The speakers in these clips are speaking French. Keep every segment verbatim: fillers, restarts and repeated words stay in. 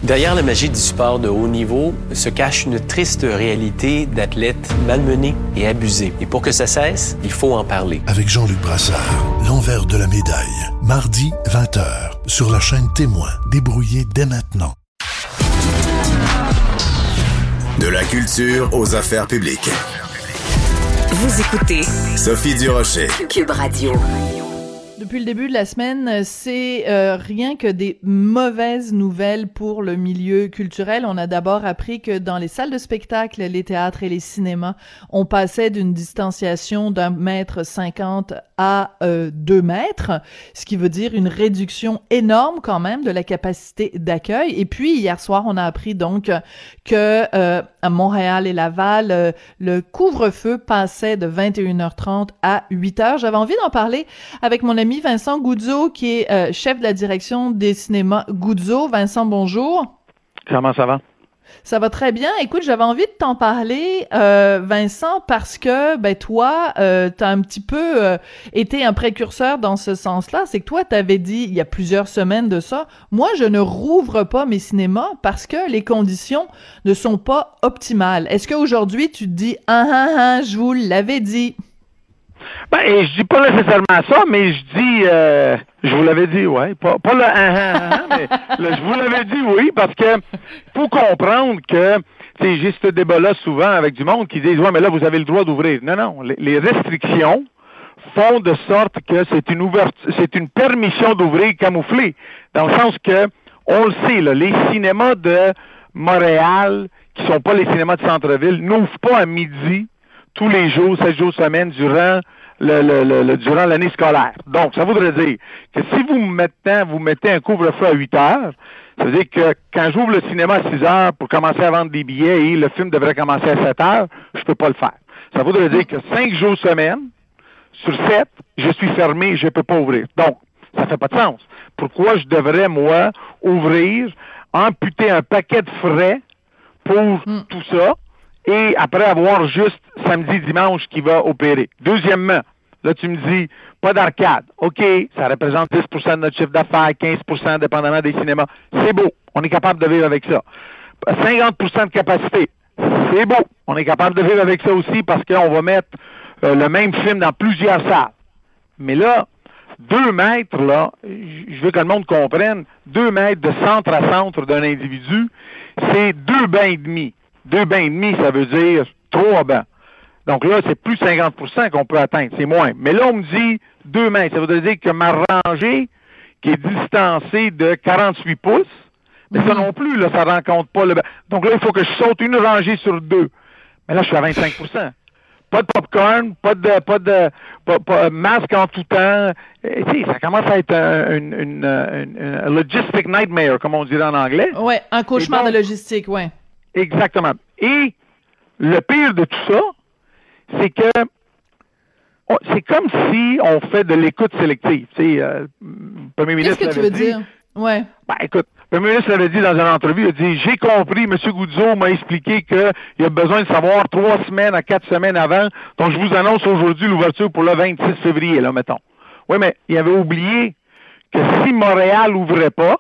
Derrière la magie du sport de haut niveau se cache une triste réalité d'athlètes malmenés et abusés. Et pour que ça cesse, il faut en parler. Avec Jean-Luc Brassard, l'envers de la médaille. Mardi, vingt heures, sur la chaîne Témoin. Débrouillez dès maintenant. De la culture aux affaires publiques. Vous écoutez Sophie Durocher. Cube Radio. Depuis le début de la semaine, c'est euh, rien que des mauvaises nouvelles pour le milieu culturel. On a d'abord appris que dans les salles de spectacle, les théâtres et les cinémas, on passait d'une distanciation d'un mètre cinquante à euh, deux mètres, ce qui veut dire une réduction énorme quand même de la capacité d'accueil. Et puis, hier soir, on a appris donc que euh, à Montréal et Laval, euh, le couvre-feu passait de vingt et une heures trente à huit heures. J'avais envie d'en parler avec mon ami Vincent Goudzo, qui est euh, chef de la direction des cinémas Goudzo. Vincent, bonjour. Comment ça va? Ça va très bien. Écoute, j'avais envie de t'en parler, euh, Vincent, parce que, ben, toi, euh, t'as un petit peu euh, été un précurseur dans ce sens-là. C'est que toi, t'avais dit, il y a plusieurs semaines de ça, moi, je ne rouvre pas mes cinémas parce que les conditions ne sont pas optimales. Est-ce qu'aujourd'hui, tu te dis, ah, ah, ah, je vous l'avais dit? Ben, et je dis pas nécessairement ça, mais je dis, euh, je vous l'avais dit, ouais, pas, pas le ah, ah, ah, mais le, je vous l'avais dit, oui, parce que faut comprendre que, tu sais, j'ai ce débat-là souvent avec du monde qui disent, ouais, mais là, vous avez le droit d'ouvrir. Non, non, les, les restrictions font de sorte que c'est une ouverture, c'est une permission d'ouvrir camouflée, dans le sens que, on le sait, là, les cinémas de Montréal, qui sont pas les cinémas de centre-ville, n'ouvrent pas à midi tous les jours, sept jours semaine, durant le, le, le, le durant l'année scolaire. Donc, ça voudrait dire que si vous mettez, vous mettez un couvre-feu à huit heures, ça veut dire que quand j'ouvre le cinéma à six heures pour commencer à vendre des billets et le film devrait commencer à sept heures, je peux pas le faire. Ça voudrait dire que cinq jours semaine, sur sept, je suis fermé, je peux pas ouvrir. Donc, ça fait pas de sens. Pourquoi je devrais, moi, ouvrir, amputer un paquet de frais pour mm. tout ça, et après avoir juste samedi, dimanche qui va opérer. Deuxièmement, là, tu me dis, pas d'arcade. OK, ça représente dix pour cent de notre chiffre d'affaires, quinze pour cent dépendamment des cinémas. C'est beau. On est capable de vivre avec ça. cinquante pour cent de capacité. C'est beau. On est capable de vivre avec ça aussi parce qu'on va mettre euh, le même film dans plusieurs salles. Mais là, deux mètres, là, je veux que le monde comprenne, deux mètres de centre à centre d'un individu, c'est deux bains et demi. Deux bains et demi, ça veut dire trois bains. Donc là, c'est plus cinquante pour cent qu'on peut atteindre, c'est moins. Mais là, on me dit deux mètres, ça veut dire que ma rangée, qui est distancée de quarante-huit pouces, mais mm-hmm. ça non plus, là, ça rencontre pas le... Donc là, il faut que je saute une rangée sur deux. Mais là, je suis à vingt-cinq pour cent. Pas de popcorn, pas de, pas de, pas, pas, masque en tout temps. Et, tu sais, ça commence à être un, une, une, une, une logistic nightmare, comme on dirait en anglais. Ouais, un cauchemar donc, de logistique, ouais. Exactement. Et le pire de tout ça, c'est que oh, c'est comme si on fait de l'écoute sélective. Tu sais, euh, le premier ministre Qu'est-ce que tu veux dit, dire? Ouais. Ben, écoute, le premier ministre l'avait dit dans une entrevue, il a dit, j'ai compris, M. Goudzo m'a expliqué qu'il a besoin de savoir trois semaines à quatre semaines avant, donc je vous annonce aujourd'hui l'ouverture pour le vingt-six février, là, mettons. Oui, mais il avait oublié que si Montréal n'ouvrait pas,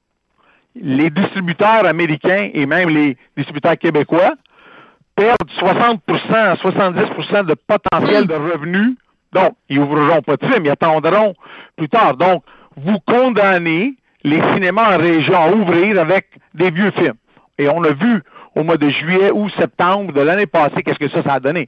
les distributeurs américains et même les distributeurs québécois perdent soixante pour cent à soixante-dix pour cent de potentiel de revenus. Donc, ils n'ouvriront pas de films, ils attendront plus tard. Donc, vous condamnez les cinémas en région à ouvrir avec des vieux films. Et on a vu au mois de juillet ou septembre de l'année passée qu'est-ce que ça, ça a donné.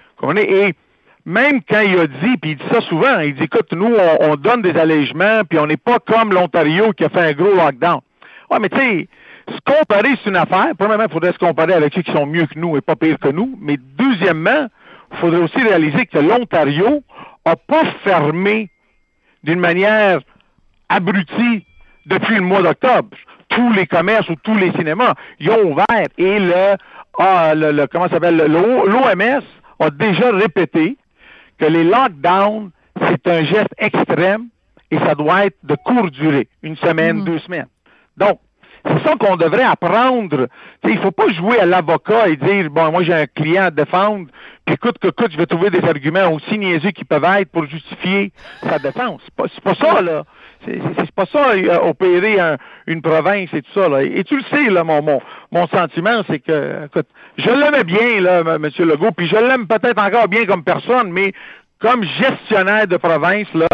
Et même quand il a dit, puis il dit ça souvent, il dit, écoute, nous, on, on donne des allègements, puis on n'est pas comme l'Ontario qui a fait un gros lockdown. Ouais, mais tu sais, se comparer, c'est une affaire. Premièrement, il faudrait se comparer avec ceux qui sont mieux que nous et pas pire que nous. Mais deuxièmement, il faudrait aussi réaliser que l'Ontario n'a pas fermé d'une manière abrutie depuis le mois d'octobre. Tous les commerces ou tous les cinémas, ils ont ouvert. Et le, ah, le, le comment ça s'appelle, l'O M S a déjà répété que les lockdowns, c'est un geste extrême et ça doit être de courte durée. Une semaine, mmh. deux semaines. Donc, c'est ça qu'on devrait apprendre. T'sais, il faut pas jouer à l'avocat et dire, bon, moi j'ai un client à défendre, puis écoute, que, écoute, je vais trouver des arguments aussi niaiseux qui peuvent être pour justifier sa défense. C'est pas, c'est pas ça, là. c'est, c'est pas ça, euh, opérer un, une province et tout ça, là. Et, et tu le sais, là, mon, mon, mon sentiment, c'est que, écoute, je l'aimais bien, là, M. Legault, puis je l'aime peut-être encore bien comme personne, mais comme gestionnaire de province, là,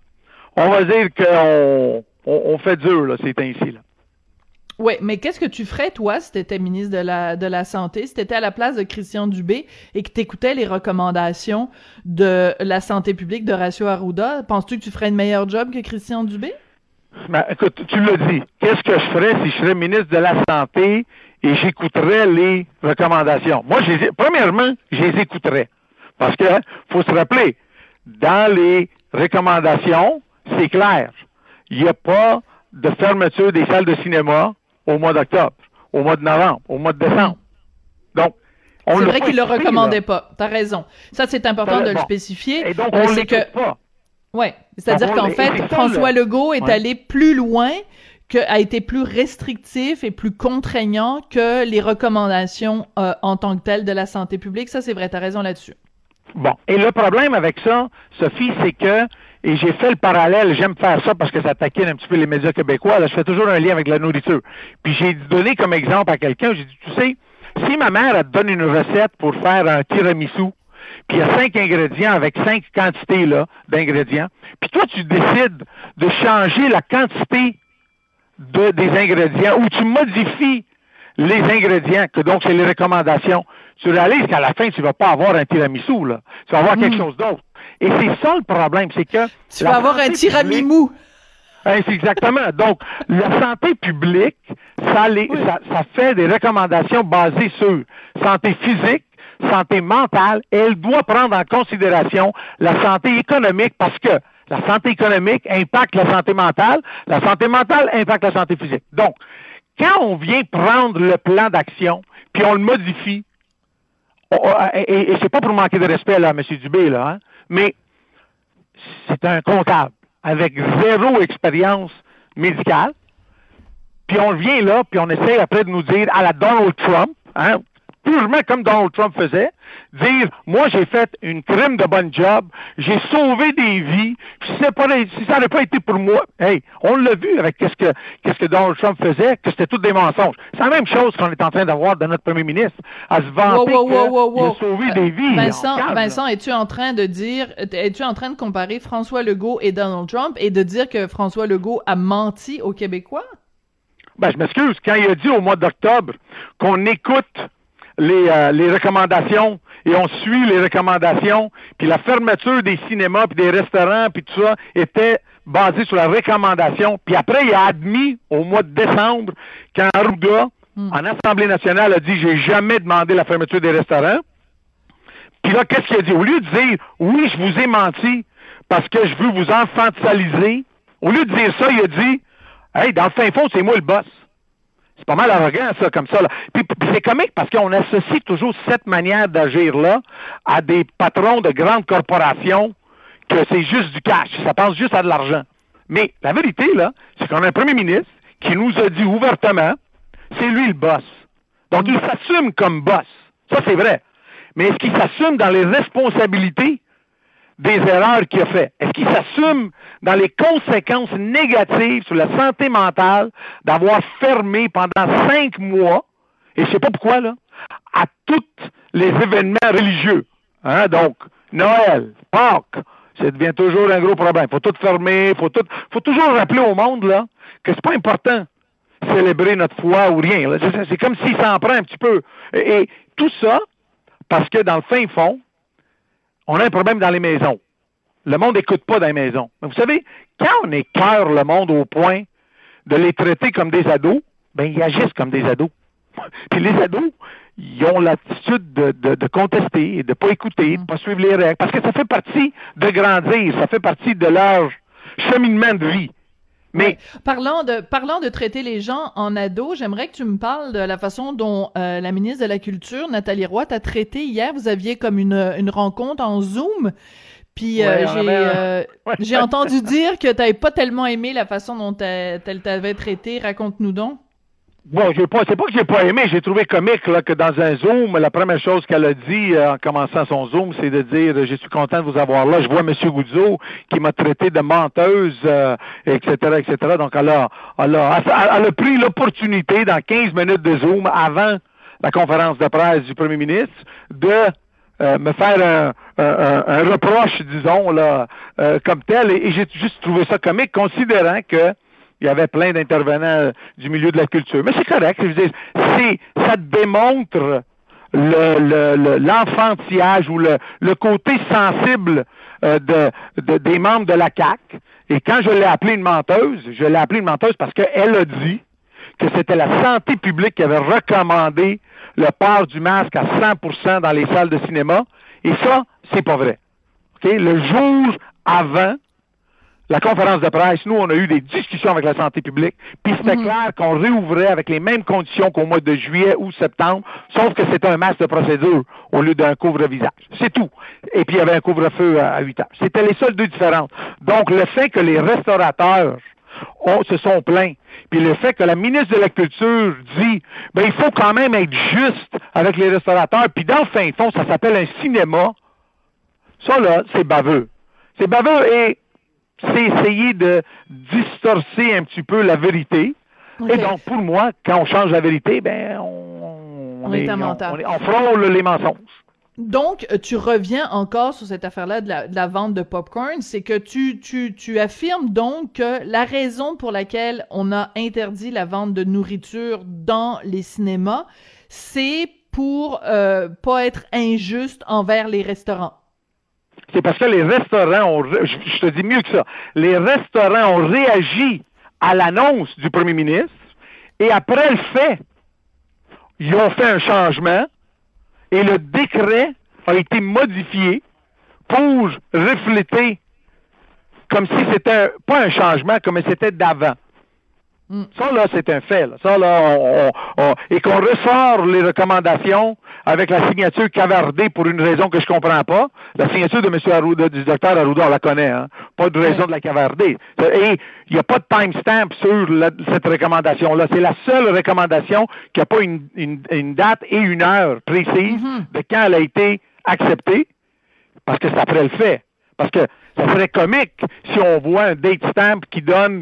on va dire qu'on on, on fait dur, là, ces temps-ci, là. Oui, mais qu'est-ce que tu ferais, toi, si tu étais ministre de la, de la Santé, si tu étais à la place de Christian Dubé et que tu écoutais les recommandations de la santé publique d'Horacio Arruda? Penses-tu que tu ferais une meilleure job que Christian Dubé? Ben, écoute, tu l'as dit. Qu'est-ce que je ferais si je serais ministre de la Santé et j'écouterais les recommandations? Moi, je les, premièrement, je les écouterais. Parce que, faut se rappeler, dans les recommandations, c'est clair. Il n'y a pas de fermeture des salles de cinéma au mois d'octobre, au mois de novembre, au mois de décembre. Donc, on c'est vrai qu'il ne le expliqué, recommandait là. pas. T'as raison. Ça, c'est important de bon. le spécifier. Et donc, Euh, on c'est l'écoute que... pas. Ouais. C'est-à-dire Donc, on qu'en l'é- fait, et c'est ça, François là. Legault est Ouais. allé plus loin, que, a été plus restrictif et plus contraignant que les recommandations euh, en tant que telles de la santé publique. Ça, c'est vrai. T'as raison là-dessus. Bon. Et le problème avec ça, Sophie, c'est que, et j'ai fait le parallèle, j'aime faire ça parce que ça taquine un petit peu les médias québécois, là, je fais toujours un lien avec la nourriture. Puis j'ai donné comme exemple à quelqu'un, j'ai dit, tu sais, si ma mère, elle te donne une recette pour faire un tiramisu, puis il y a cinq ingrédients avec cinq quantités, là, d'ingrédients, puis toi, tu décides de changer la quantité de, des ingrédients, ou tu modifies les ingrédients, que donc c'est les recommandations, tu réalises qu'à la fin, tu vas pas avoir un tiramisu, là. Tu vas avoir Mm. quelque chose d'autre. Et c'est ça le problème, c'est que... Tu la vas avoir un santé tiramimou. publique- Hein, c'est exactement. Donc, la santé publique, ça, les, Oui. ça, ça fait des recommandations basées sur santé physique, santé mentale, et elle doit prendre en considération la santé économique parce que la santé économique impacte la santé mentale, la santé mentale impacte la santé physique. Donc, quand on vient prendre le plan d'action, puis on le modifie, on- et, et, et c'est pas pour manquer de respect là, à M. Dubé, là, hein, mais c'est un comptable avec zéro expérience médicale, puis on vient là, puis on essaie après de nous dire à la Donald Trump, hein, purement comme Donald Trump faisait, dire, moi j'ai fait une crime de bonne job, j'ai sauvé des vies, puis si, c'est pas, si ça n'avait pas été pour moi, hey, on l'a vu avec qu'est-ce que, qu'est-ce que Donald Trump faisait, que c'était tout des mensonges. C'est la même chose qu'on est en train d'avoir de notre premier ministre, à se vanter Wow, wow, wow, wow, qu'il a wow. sauvé des vies. Vincent, On calme, là. Vincent, es-tu en train de dire, es-tu en train de comparer François Legault et Donald Trump et de dire que François Legault a menti aux Québécois? Ben, je m'excuse, quand il a dit au mois d'octobre qu'on écoute les, euh, les recommandations et on suit les recommandations, puis la fermeture des cinémas puis des restaurants puis tout ça était basée sur la recommandation, puis après il a admis au mois de décembre quand Arruda, Mm. en Assemblée nationale, a dit « j'ai jamais demandé la fermeture des restaurants », puis là, qu'est-ce qu'il a dit? Au lieu de dire « oui, je vous ai menti parce que je veux vous infantiliser », au lieu de dire ça, il a dit « hey, dans le fin fond, c'est moi le boss ». C'est pas mal arrogant, ça, comme ça. Là. Puis, puis c'est comique parce qu'on associe toujours cette manière d'agir-là à des patrons de grandes corporations que c'est juste du cash. Ça pense juste à de l'argent. Mais la vérité, là, c'est qu'on a un premier ministre qui nous a dit ouvertement, c'est lui le boss. Donc, il s'assume comme boss. Ça, c'est vrai. Mais est-ce qu'il s'assume dans les responsabilités des erreurs qu'il a fait? Est-ce qu'il s'assume dans les conséquences négatives sur la santé mentale d'avoir fermé pendant cinq mois, et je sais pas pourquoi, là, à tous les événements religieux? Hein? Donc, Noël, Pâques, ça devient toujours un gros problème. Faut tout fermer, faut tout, faut toujours rappeler au monde, là, que c'est pas important de célébrer notre foi ou rien. Là. C'est, c'est comme s'il s'en prend un petit peu. Et, et tout ça, parce que dans le fin fond, on a un problème dans les maisons. Le monde n'écoute pas dans les maisons. Mais vous savez, quand on écœure le monde au point de les traiter comme des ados, ben ils agissent comme des ados. Puis les ados, ils ont l'attitude de, de, de contester, de ne pas écouter, de ne pas suivre les règles, parce que ça fait partie de grandir, ça fait partie de leur cheminement de vie. Mais Parlant de, parlant de traiter les gens en ados, j'aimerais que tu me parles de la façon dont euh, la ministre de la Culture, Nathalie Roy, t'a traité hier. Vous aviez comme une, une rencontre en Zoom. Puis euh, Ouais, on j'ai, avait un- euh, Ouais. j'ai entendu dire que t'avais pas tellement aimé la façon dont elle elle t'avait traité. Raconte-nous donc. bon, j'ai pas, c'est pas que j'ai pas aimé, j'ai trouvé comique là, que dans un Zoom, la première chose qu'elle a dit euh, en commençant son Zoom, c'est de dire « Je suis content de vous avoir là. Je vois M. Guzzo qui m'a traité de menteuse, euh, et cetera, et cetera » Donc, elle a, elle a, elle a pris l'opportunité dans quinze minutes de Zoom avant la conférence de presse du premier ministre de euh, me faire un, un, un reproche, disons, là, euh, comme tel. Et, et j'ai juste trouvé ça comique, considérant que il y avait plein d'intervenants du milieu de la culture. Mais c'est correct, je veux dire, c'est, ça démontre le, le, le, l'enfantillage ou le, le côté sensible euh, de, de, des membres de la C A Q. Et quand je l'ai appelée une menteuse, je l'ai appelée une menteuse parce qu'elle a dit que c'était la santé publique qui avait recommandé le port du masque à cent pour cent dans les salles de cinéma. Et ça, c'est pas vrai. Okay? Le jour avant la conférence de presse, nous, on a eu des discussions avec la santé publique, puis c'était mm-hmm. clair qu'on réouvrait avec les mêmes conditions qu'au mois de juillet ou septembre, sauf que c'était un masque de procédure au lieu d'un couvre-visage. C'est tout. Et puis, il y avait un couvre-feu à huit heures. C'était les seules deux différences. Donc, le fait que les restaurateurs ont, se sont plaints, puis le fait que la ministre de la Culture dit, ben, il faut quand même être juste avec les restaurateurs, puis dans le fin fond, ça s'appelle un cinéma, ça, là, c'est baveux. C'est baveux et c'est essayer de distorcer un petit peu la vérité. Okay. Et donc, pour moi, quand on change la vérité, ben, on, on, on, est, est on, on, est, on frôle les mensonges. Donc, tu reviens encore sur cette affaire-là de la, de la vente de popcorn, c'est que tu, tu, tu affirmes donc que la raison pour laquelle on a interdit la vente de nourriture dans les cinémas, c'est pour euh, pas être injuste envers les restaurants. C'est parce que les restaurants ont, je, je te dis mieux que ça, les restaurants ont réagi à l'annonce du premier ministre et après le fait, ils ont fait un changement et le décret a été modifié pour refléter comme si c'était pas un changement, comme si c'était d'avant. Mm. Ça, là, c'est un fait. Là. Ça, là, on, on, on, et qu'on ressort les recommandations avec la signature cavardée pour une raison que je comprends pas. La signature de M. Arruda, du docteur Arruda, on la connaît, hein. Pas de raison de la cavarder. Et il n'y a pas de timestamp sur la, cette recommandation-là. C'est la seule recommandation qui n'a pas une, une, une date et une heure précise mm-hmm. de quand elle a été acceptée, parce que c'est après le fait. Parce que ça serait comique si on voit un date stamp qui donne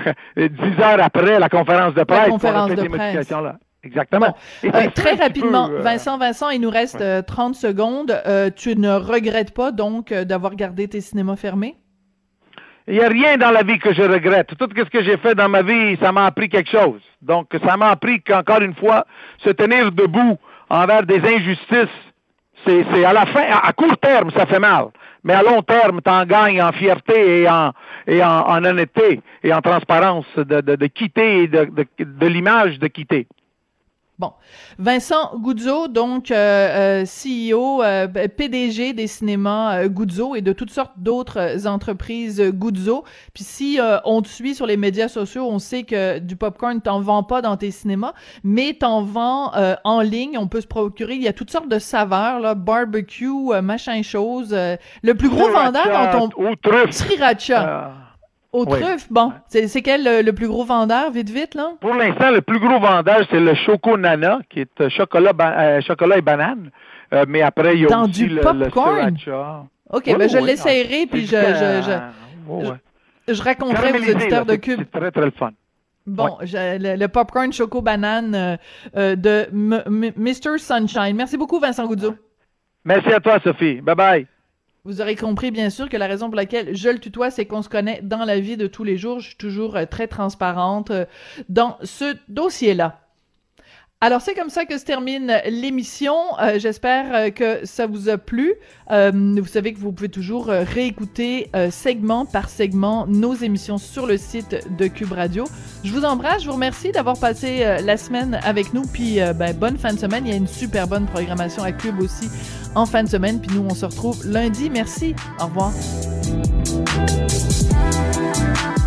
dix heures après la conférence de presse. La conférence de ces presse. Modifications-là. Exactement. Bon. Euh, très rapidement, peu, euh... Vincent, Vincent, il nous reste ouais. euh, trente secondes. Euh, tu ne regrettes pas, donc, euh, d'avoir gardé tes cinémas fermés? Il n'y a rien dans la vie que je regrette. Tout ce que j'ai fait dans ma vie, ça m'a appris quelque chose. Donc, ça m'a appris qu'encore une fois, se tenir debout envers des injustices, c'est, c'est à la fin, à court terme, ça fait mal. Mais à long terme, t'en gagnes en fierté et en, et en, en honnêteté et en transparence de, de, de quitter, de, de, de l'image de quitter. Bon. Vincent Guzzo, donc euh, euh, C E O, euh, P D G des cinémas euh, Guzzo et de toutes sortes d'autres entreprises euh, Guzzo. Puis si euh, on te suit sur les médias sociaux, on sait que du popcorn, t'en vends pas dans tes cinémas, mais t'en vends euh, en ligne. On peut se procurer. Il y a toutes sortes de saveurs, là, barbecue, euh, machin chose. Euh, le plus gros Sriracha, vendeur dans ton... Au truffe. Sriracha. Euh... Au oui. truffe, bon. C'est, c'est quel le, le plus gros vendeur, vite, vite, là? Pour l'instant, le plus gros vendeur, c'est le Choco Nana, qui est euh, chocolat, ba- euh, chocolat et banane. Euh, mais après, il y a Dans aussi du le, popcorn? le Sriracha. OK, oui, ben je oui, l'essayerai, oui. puis je, je, je, oh, ouais. je, je raconterai aux auditeurs là, de Cube. C'est très, très le fun. Bon, ouais. je, le, le popcorn choco-banane euh, euh, de M- M- mister Sunshine. Merci beaucoup, Vincent Guzzo. Merci à toi, Sophie. Bye-bye. Vous aurez compris, bien sûr, que la raison pour laquelle je le tutoie, c'est qu'on se connaît dans la vie de tous les jours. Je suis toujours euh, très transparente euh, dans ce dossier-là. Alors, c'est comme ça que se termine l'émission. Euh, j'espère euh, que ça vous a plu. Euh, vous savez que vous pouvez toujours euh, réécouter euh, segment par segment nos émissions sur le site de Cube Radio. Je vous embrasse. Je vous remercie d'avoir passé euh, la semaine avec nous. Puis, euh, ben, bonne fin de semaine. Il y a une super bonne programmation à Cube aussi en fin de semaine. Puis nous, on se retrouve lundi. Merci. Au revoir.